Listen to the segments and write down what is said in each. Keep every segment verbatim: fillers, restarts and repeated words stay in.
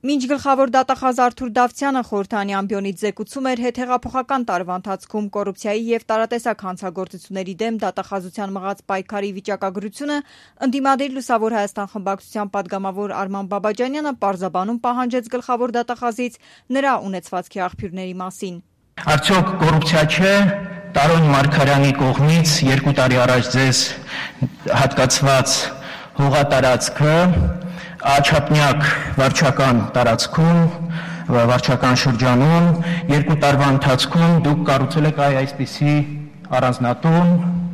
Մինչ գլխավոր դատախազ Արթուր Դավթյանը խորհրդանի ամբիոնից զեկուցում էր հետհեղափոխական տարվա ընթացքում կոռուպցիայի եւ տարատեսակ հանցագործությունների դեմ դատախազության մղած պայքարի վիճակագրությունը, ընդդիմադիր Լուսավոր Հայաստան խմբակցության падգամավոր Արման Բաբաջանյանը պարզաբանում պահանջեց գլխավոր դատախազից նրա ունեցվածքի աղբյուրների մասին։ Արդյոք կոռուպցիա չէ Տարոն Մարգարյանի կողմից երկու տարի առաջ ձեզ հատկացված հողատարածքը Աչափնյակ վարչական տարածքում, վարչական շրջանում, երկու տարվա ընթացքում դուք կառուցել եք այսպիսի առանձնատուն,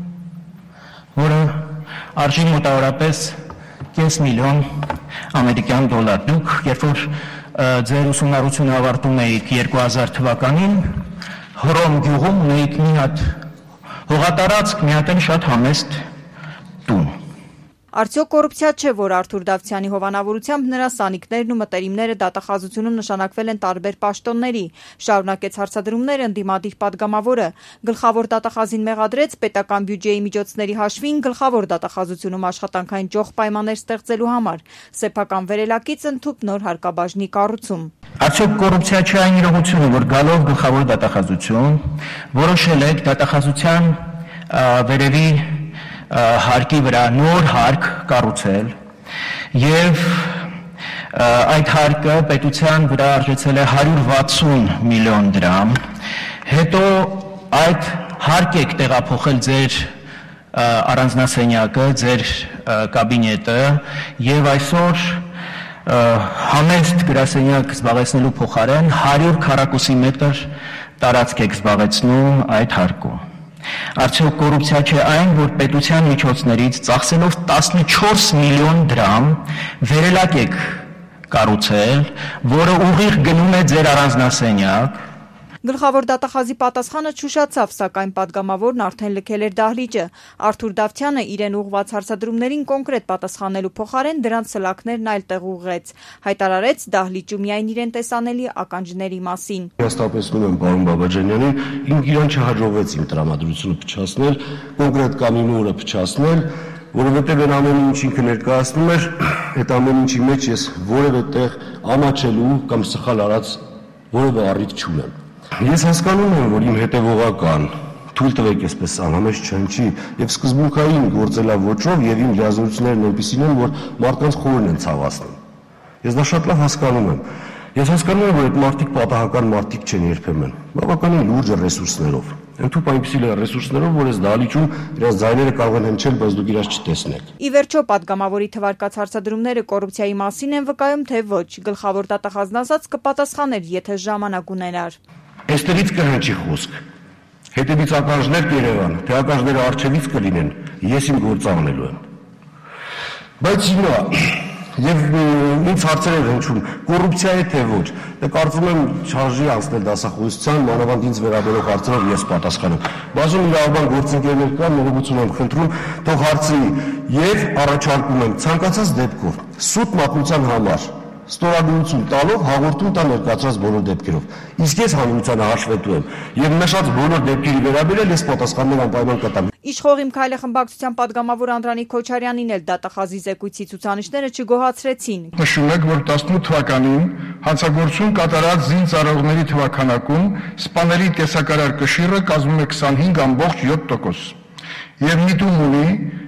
որը արժի մոտավորապես կես միլիոն ամերիկյան դոլար։ Դուք, երբ որ ձեր ուսումնառությունը ավարտում էիք երկու հազար թվականին, Հռոմ գյուղում ունեիք մի հատ հողատարածք, մի հատ շատ համեստ տուն։ Արդյոք կոռուպցիա չէ, որ Արթուր Դավթյանի հովանավորությամբ նրա սանիկներն ու մտերիմները դատախազությունում նշանակվել են տարբեր պաշտոնների, շարունակեց հարցադրումները ընդդիմադիր падգամավորը, գլխավոր դատախազին մեղադրեց պետական բյուջեի միջոցների հաշվին գլխավոր դատախազությունում աշխատանքային ճոխ պայմաններ ստեղծելու համար, սեփական վերելակից ընդཐུպ նոր հարկաբաժնի կառուցում։ Արդյոք կոռուպցիա չէ այն իրողությունը, որ գալով գլխավոր դատախազություն որոշել եք դատախազության վերևի հարկի վրա նոր հարկ կառուցել եւ այդ հարկը պետության վրա արժեցել է հարյուր վաթսուն միլիոն դրամ, հետո այդ հարկ եք տեղափոխել ձեր առանձնասենյակը, ձեր կաբինետը եւ այսօր համեստ գրասենյակ զբաղեցնելու փոխարեն հարյուր քառակուսի մետր տարածք եք զբաղեցնում այդ հարկում։ Արդյոք կոռուպցիա չէ այն, որ պետության միջոցներից ծախսելով տասնչորս միլիոն դրամ վերելակ եք կառուցել, որը ուղիղ գնում է ձեր առանձնասենյակ։ Գլխավոր դատախազի պատասխանը չուշացավ, սակայն падգամավորն արդեն լքել էր դահլիճը։ Արթուր Դավթյանը իրեն ուղղված հարցադրումներին կոնկրետ պատասխանելու փոխարեն դրանց սլաքներն այլ տեղ ուղղեց, հայտարարեց դահլիճում միայն իրեն տեսանելի ականջների մասին։ Հաստատեցնում եմ պարոն Բաբաջանյանին, ինձ իրան չհաջողվեց իմ տրամադրությունը փչացնել, կոնկրետ կամինորը փչացնել, որովհետև այն ամեն ինչ ինքը ներկայացնում էր, այդ ամեն ինչի մեջ ես որևէ տեղ ամաչելու կամ սխալ արած որևէ առիթ չունեմ։ Ես հասկանում եմ, որ իմ հետևողական թույլ տվեք այսպես անհամեջ չհնչի եւ սկզբունքային գործելավոճով եւ իմ լիազորություններն այնպիսին են, որ մարդկանց խորն են ցավացնում։ Ես դա շատ լավ հասկանում եմ։ Ես հասկանում եմ, որ այդ մարդիկ պատահական մարդիկ չեն երբեմն, բավականին լուրջ ռեսուրսներով։ Ընդհանուր այնպիսի ռեսուրսներով, որ այս դահլիճում իրաց ձայները կարող են հնչել, բայց դուք իրաց չտեսնեք։ Ի վերջո падգամավորի թվարկած հարցադրումները կոռուպցիայի մասին են վկայում, թե ոչ։ Գլխավոր դատախազն ասաց կպատասխաներ, եթե ժամանակ ունենար։ Այստեղից կհնչի խոսք։ Հետևից ականջներ կերևան, թե ականջները առջևից կլինեն, ես իմ գործը անելու եմ։ Բայց հիմա եւ ինձ հարցեր են հնչում, կոռուպցիա է թե ոչ։ Դե կարծում եմ չարժի անցնել դասախոսության, մանավանդ ինձ վերաբերող հարցերով ես պատասխանեմ։ Բազում իրավաբան գործընկերներ կան, ներողություն եմ խնդրում, թող հարցնի եւ առաջարկում եմ ցանկացած դեպքով սուտ մատնության համար ստորագրություն տալով հաղորդում տա ներկայացրած բոլոր դեպքերով։ Իսկ ես հանրությանը հաշվետու եմ եւ նշած բոլոր դեպքերի վերաբերյալ ես պատասխաններ անպայման կտամ։ Իշխող Իմ Քայլը խմբակցության падգամավոր Անդրանիկ Քոչարյանին էլ դատախազի զեկույցի ցուցանիշները չգոհացրեցին։ Նշում եք, որ տասնութ թվականին հանցագործություն կատարած զինծառայողների թվականակում սպաների տեսակարար կշիռը կազմում է քսանհինգ ամբողջ յոթ տոկոս եւ միտում ունի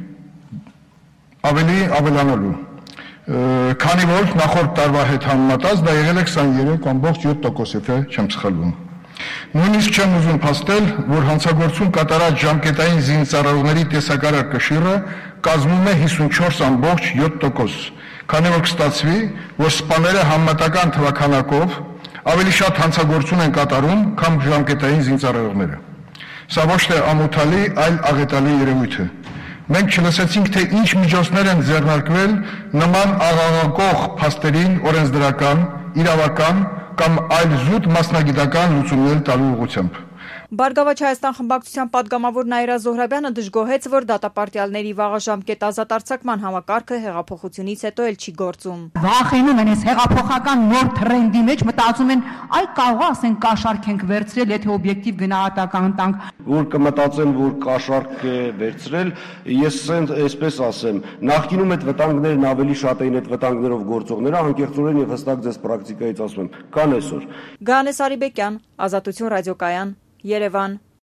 ավելի ավելանալու։ Քանի որ նախորդ տարվա հետ համեմատած դա եղել է քսաներեք ամբողջ յոթ տոկոս, եթե չեմ սխալվում։ Նույնիսկ չեմ ուզում փաստել, որ հանցագործություն կատարած ժամկետային զինծառայողների տեսակարար կշիռը կազմում է հիսունչորս ամբողջ յոթ տոկոս, քանի որ կստացվի, որ սպաները համեմատական թվականակով ավելի շատ հանցագործություն են կատարում, քան ժամկետային զինծառայողները։ Սա ոչ թե ամոթալի, այլ աղետալի երևույթ է։ Մենք չլսեցինք, թե ինչ միջոցներ են ձեռնարկվել նման աղաղակող փաստերին օրենսդրական, իրավական կամ այլ զուտ մասնագիտական լուծումներ տալու ուղղությամբ։ Բարգավաճ Հայաստան խմբակցության պատգամավոր Նաիրա Զոհրաբյանը դժգոհեց, որ դատապարտյալների վաղաժամկետ ազատ արձակման համակարգը հեղափոխությունից հետո էլ չի գործում։ Վախենում են այս հեղափոխական նոր թրենդի մեջ, մտածում են, այ կարող է ասեն կաշառք ենք վերցրել, եթե օբյեկտիվ գնահատական տանք։ Որ կմտածեն, որ կաշառք է վերցրել, ես այսպես ասեմ, նախկինում այդ վտանգներն ավելի շատ էին, այդ վտանգներով գործողները, անկեղծորեն եւ հստակ ձեզ պրակտիկայից ասում եմ, կան այսօր։ Գանես Արիբեկյան, Ազատություն ռադիոկայան, Երևան։